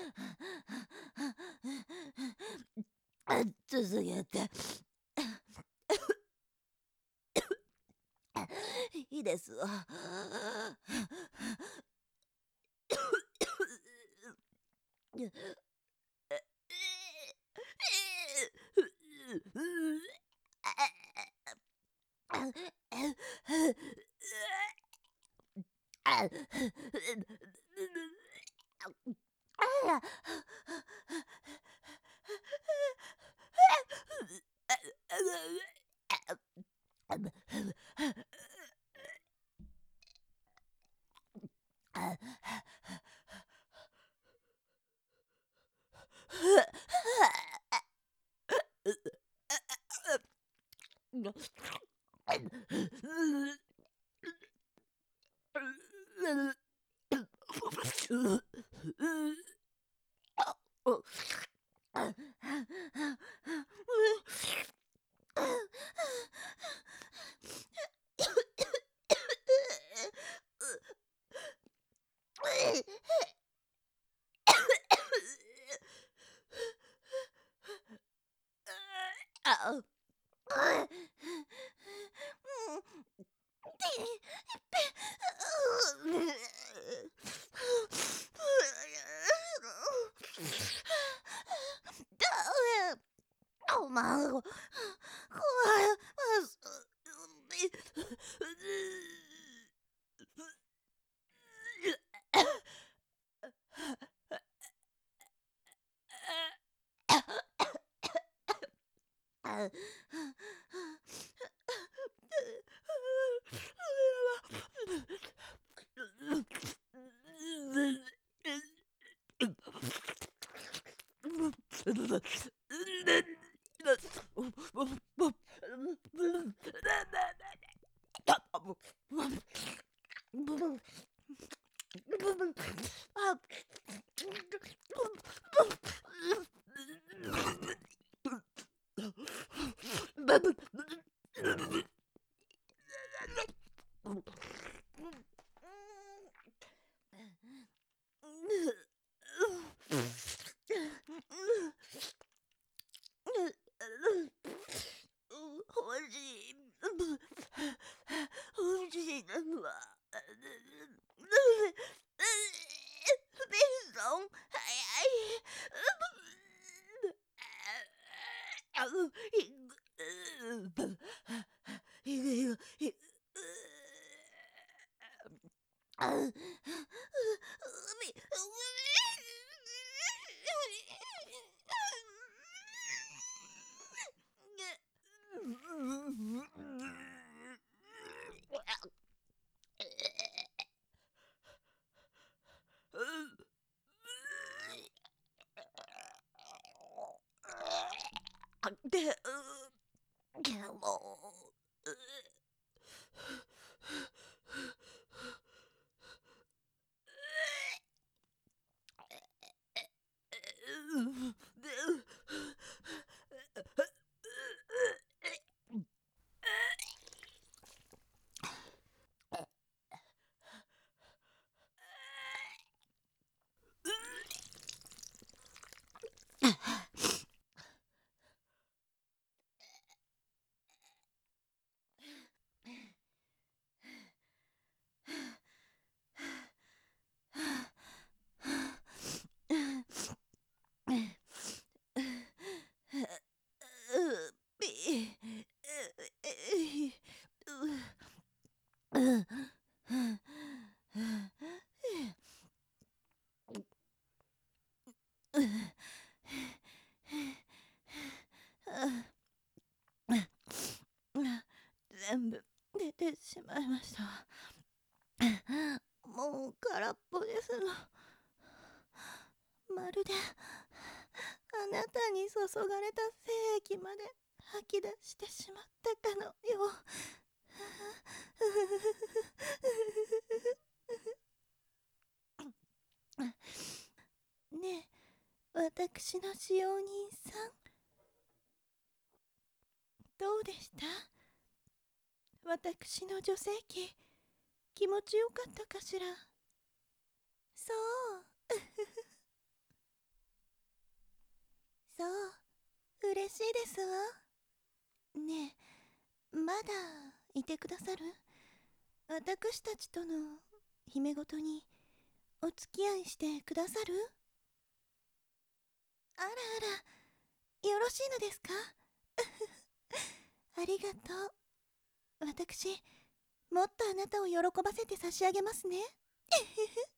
続けて。いいですわ。全部出てしまいました。もう空っぽですの。まるであなたに注がれた精液まで吐き出してしまったかのよう。ねえ、私の使用人さん、どうでした？私の女性器、気持ちよかったかしら？そうそう嬉しいですわ。ねえ、まだいてくださる？私たちとの姫ごとにお付き合いしてくださる？あらあら、よろしいのですか？ありがとう。私、もっとあなたを喜ばせて差し上げますね。